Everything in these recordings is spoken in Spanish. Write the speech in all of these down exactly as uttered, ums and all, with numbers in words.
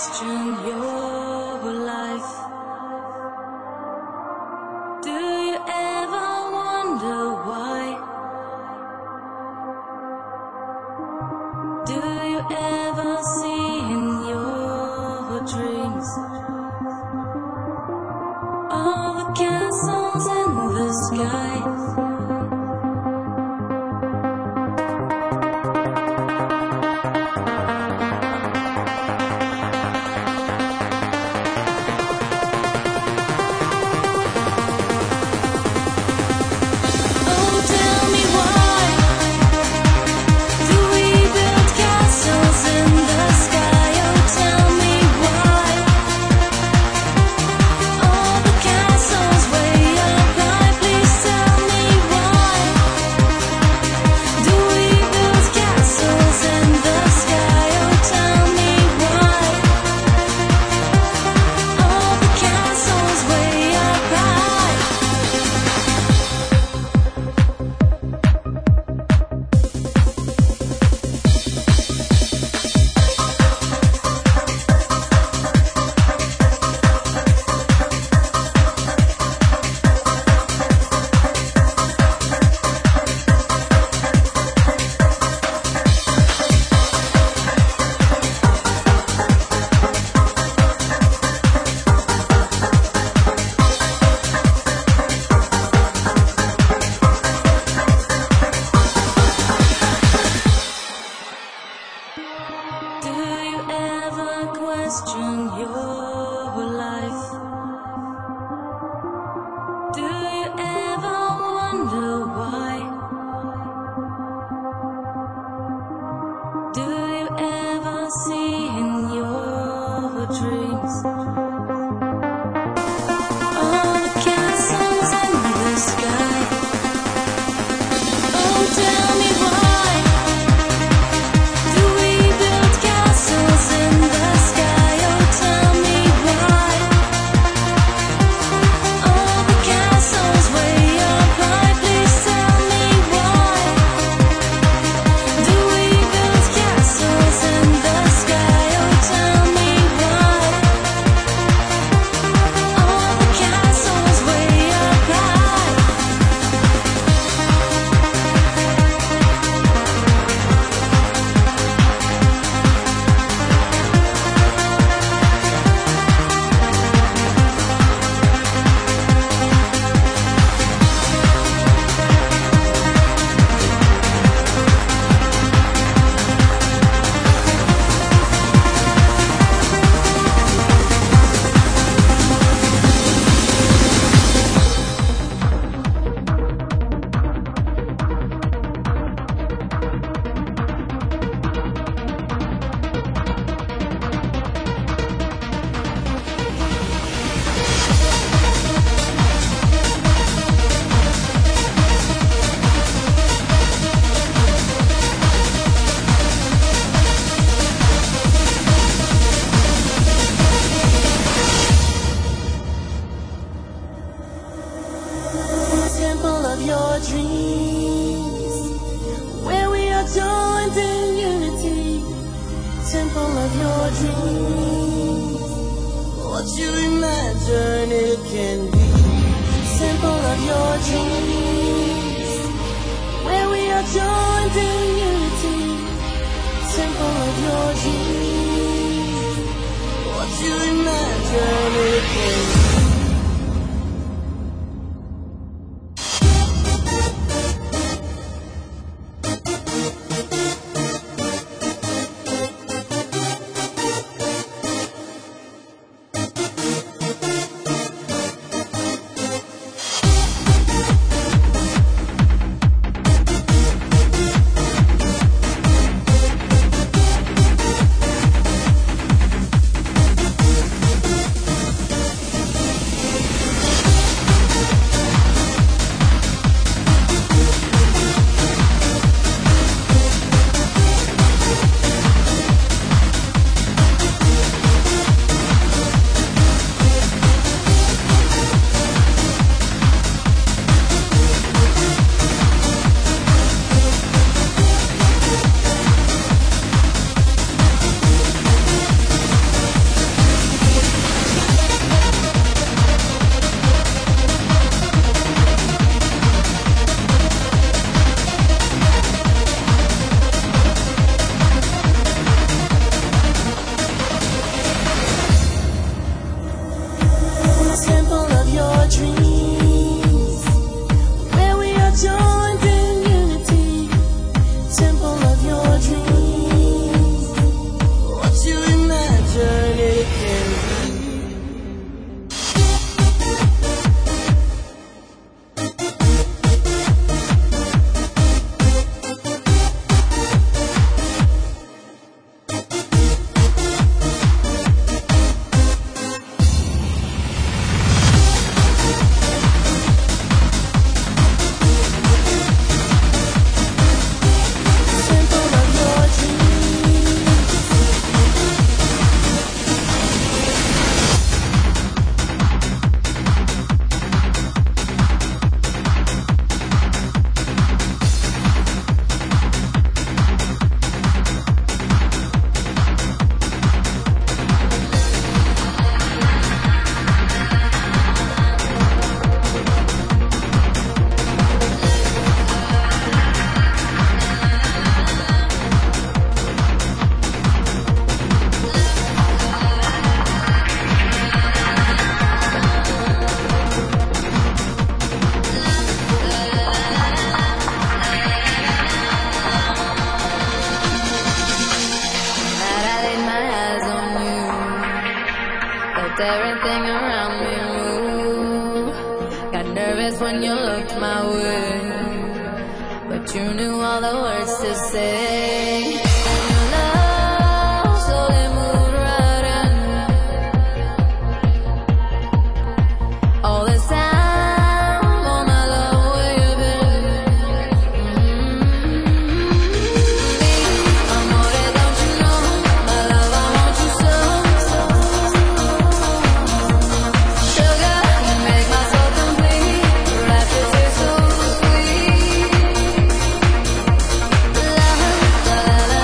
question your life? Do you ever wonder why? Do you ever see in your dreams all the castles in the sky? Question your life. Do you ever wonder why? Do you ever see in your dreams all the castles in the sky? Oh, tell me why do we build castles in the sky? Your dreams, where we are joined in unity. Temple of your dreams, what you imagine it can be. Temple of your dreams, where we are joined in unity. Temple of your dreams, what you imagine it can be. felt everything around me move. Got nervous when you looked my way, but you knew all the words to say. And your love slowly moved right in. All this time, all my love, where you been? Mm-hmm. Amore, don't you know, my love, I want you so. Sugar, you make my soul complete. Your laughter tastes so sweet. La la la la.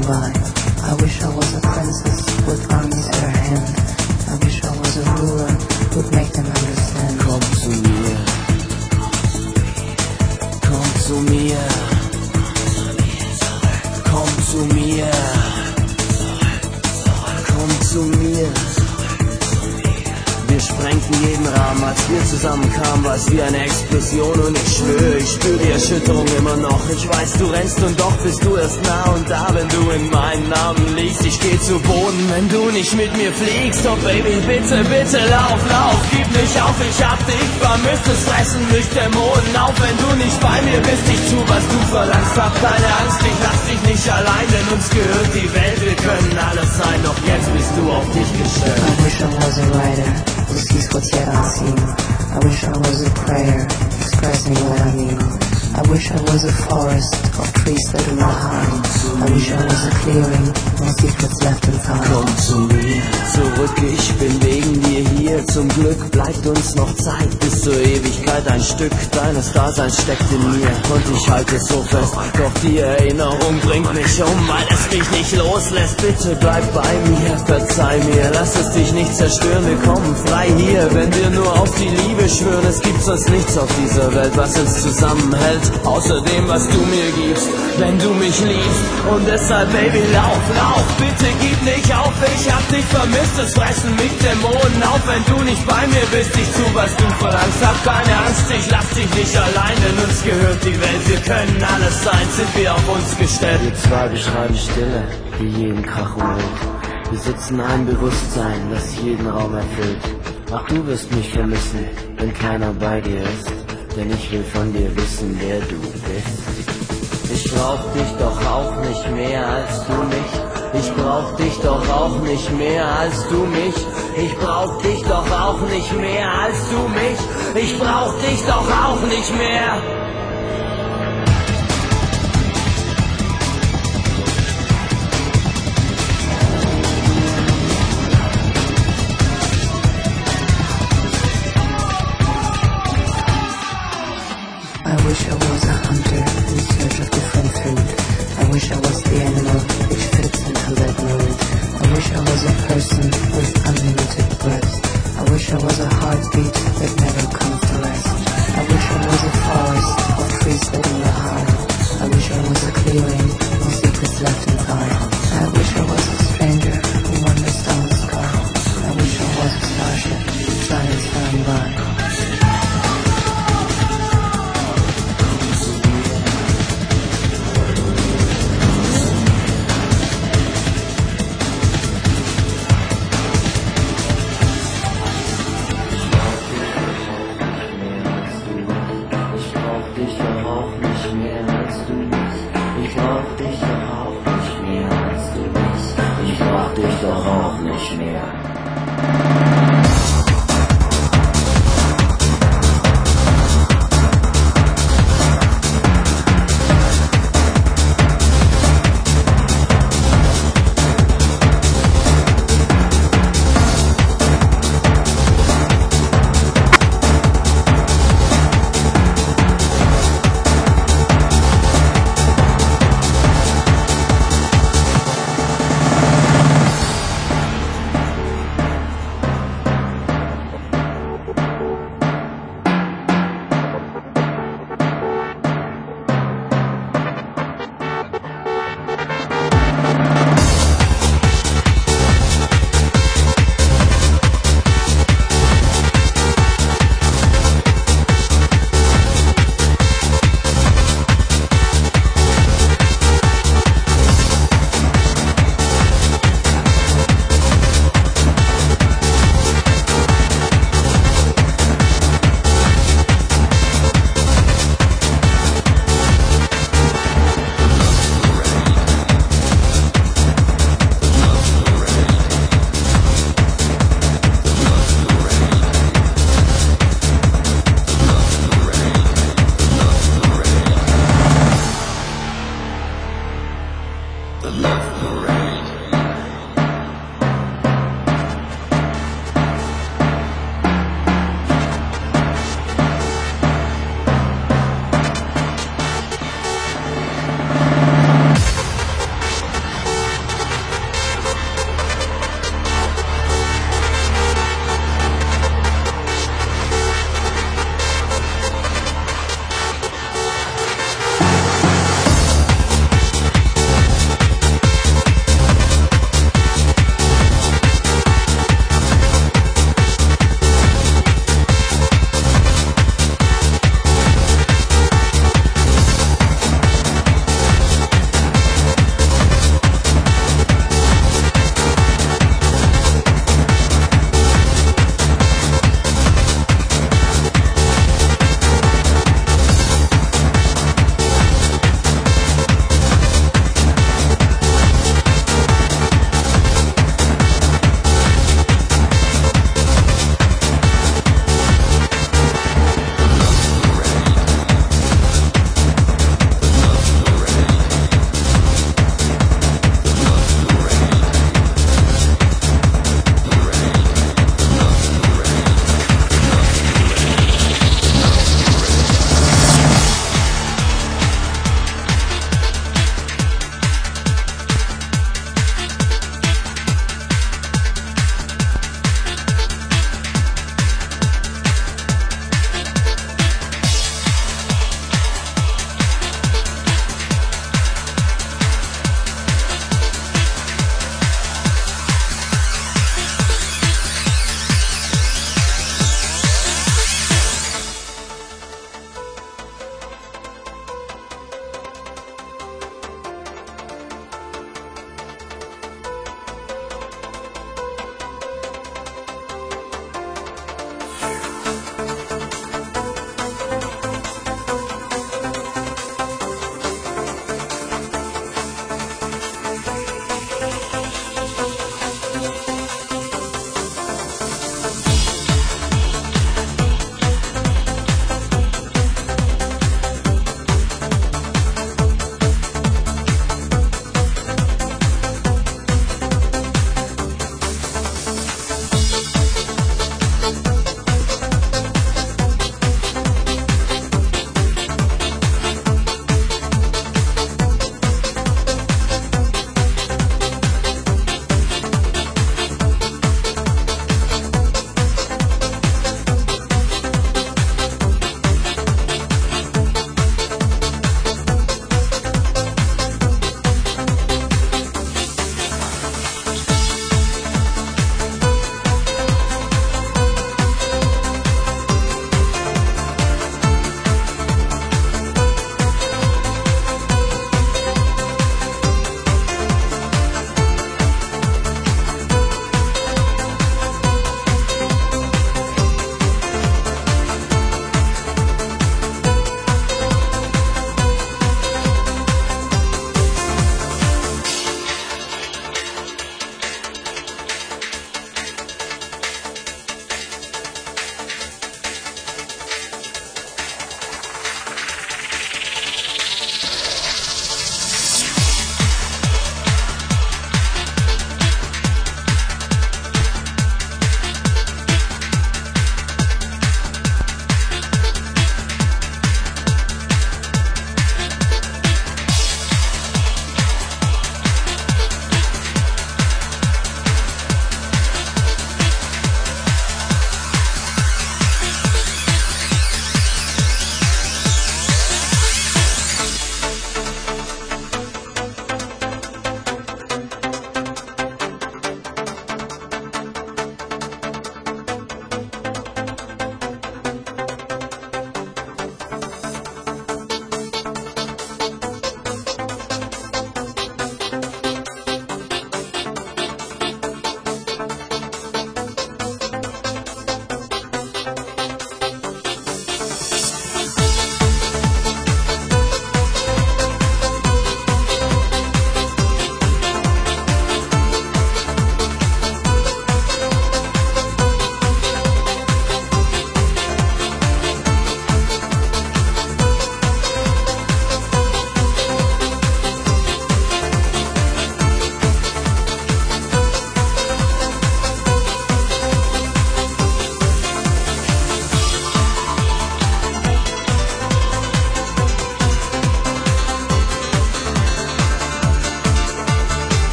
flying by. I wish I was a princess with armies at her hand. I wish I was a ruler who'd make them understand. Komm zu mir, komm zu mir, komm zu mir, komm zu mir. Wir sprengten jeden Rahmen, als wir zusammenkamen, war es wie eine Explosion und ich schwöre, ich spüre die Erschütterung immer noch. Ich weiß, du rennst und doch bist du erst nah und da, wenn du in meinen Namen liegst. Ich geh zu Boden, wenn du nicht mit mir fliegst. Oh Baby, bitte, bitte, lauf, lauf, gib nicht auf, ich hab dich vermisst. Es fressen mich Dämonen auf, wenn du nicht bei mir bist. Ich tu, was du verlangst, hab keine Angst, ich lass dich nicht allein, denn uns gehört die Welt. Wir können alles sein, doch jetzt bist du auf dich gestellt. I wish I was a writer who sees what's yet unseen. I wish I was a prayer expressing what I mean. I wish I was a forest of trees that do not harm. I wish I was a clearing, no secrets left inside. Komm zu mir zurück, ich bin wegen dir hier. Zum Glück bleibt uns noch Zeit bis zur Ewigkeit. Ein Stück deines Daseins steckt in mir und ich halte es so fest. Doch die Erinnerung bringt mich um, weil es mich nicht loslässt. Bitte bleib bei mir, verzeih mir, lass es dich nicht zerstören. Wir kommen frei hier, wenn wir nur auf die Liebe schwören. Es gibt sonst nichts auf dieser Welt, was uns zusammenhält, außer dem, was du mir gibst, wenn du mich liebst. Und deshalb, Baby, lauf, lauf, bitte gib nicht auf. Ich hab dich vermisst, es fressen mich Dämonen auf, wenn du nicht bei mir bist. Ich tu, was du verlangst, hab keine Angst, ich lass dich nicht allein, denn uns gehört die Welt. Wir können alles sein, sind wir auf uns gestellt. Wir zwei beschreiben Stille, die jeden Krach umhüllt. Wir sitzen ein Bewusstsein, das jeden Raum erfüllt. Auch du wirst mich vermissen, wenn keiner bei dir ist, denn ich will von dir wissen, wer du bist. Ich brauch dich doch auch nicht mehr als du mich. Ich brauch dich doch auch nicht mehr als du mich. Ich brauch dich doch auch nicht mehr als du mich. Ich brauch dich doch auch nicht mehr. I wish I was a hunter in search of different food. I wish I was the animal which fits into that mood. I wish I was a person with unlimited breath. I wish I was a heartbeat that never comes to rest. I wish I was a forest of trees that do not harm. I wish I was a clearing, no secrets left inside. I wish I was a stranger who wanders down the sky. I wish I was a starship, planets flying by. Dich doch auch nicht mehr.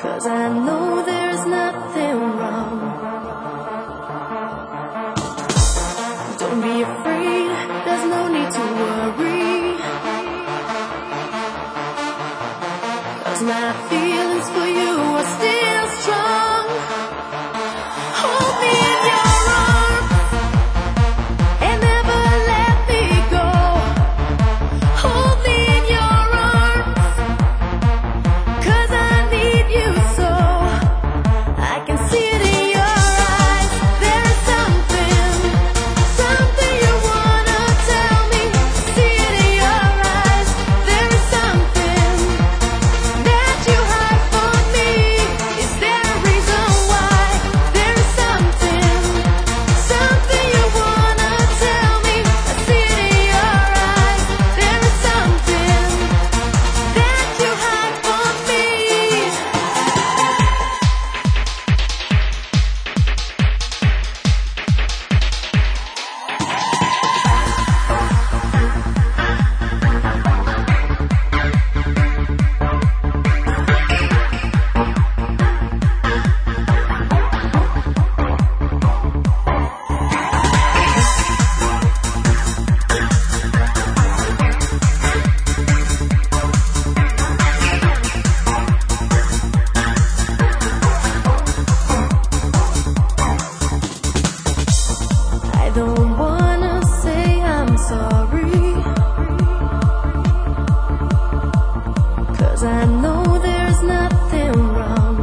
'cause I know there's nothing wrong. Don't be afraid, there's no need to worry, 'cause my feelings for you are still strong. Hold me in your arms and never let me go. Hold me in your arms, 'cause I need you so. I can see it in your eyes, there's something, something you wanna tell me. See it in your eyes, there is something that you hide from me. Is there a reason why? There is something, something you wanna tell me. I see it in your eyes, there is something that you hide from me. I don't wanna say I'm sorry, 'cause I know there's nothing wrong.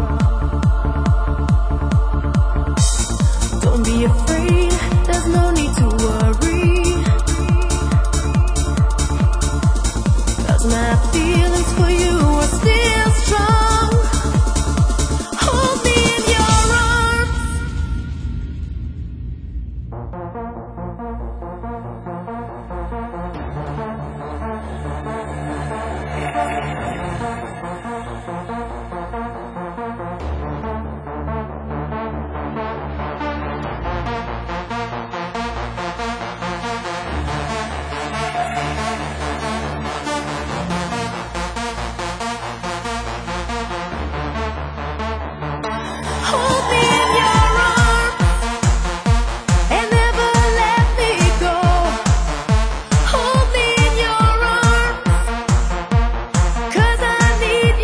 Don't be afraid, there's no need to worry, 'cause my feelings for you are still strong. Hold me in your arms. Hold me in your arms and never let me go. Hold me in your arms, 'cause I need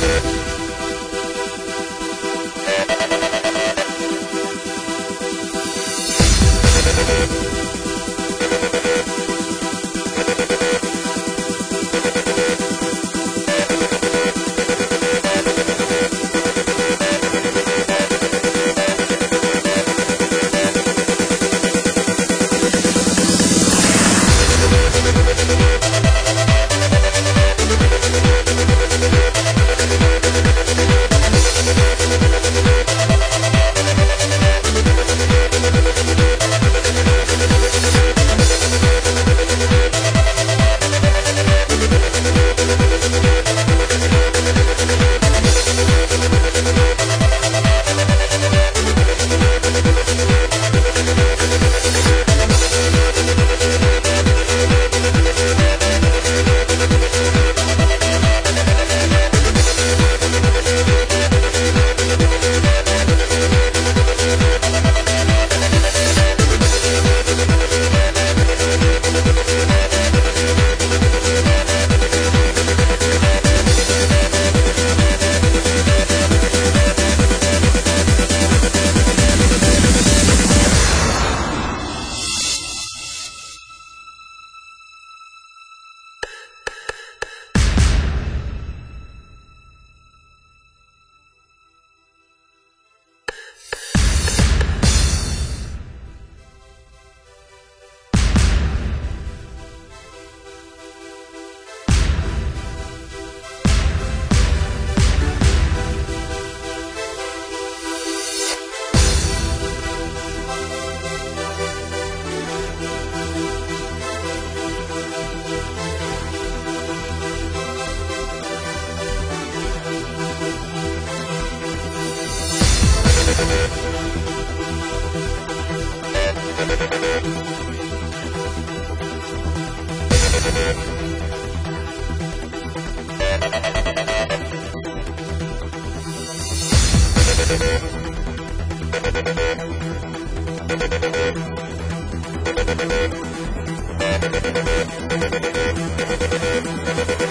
Thank you.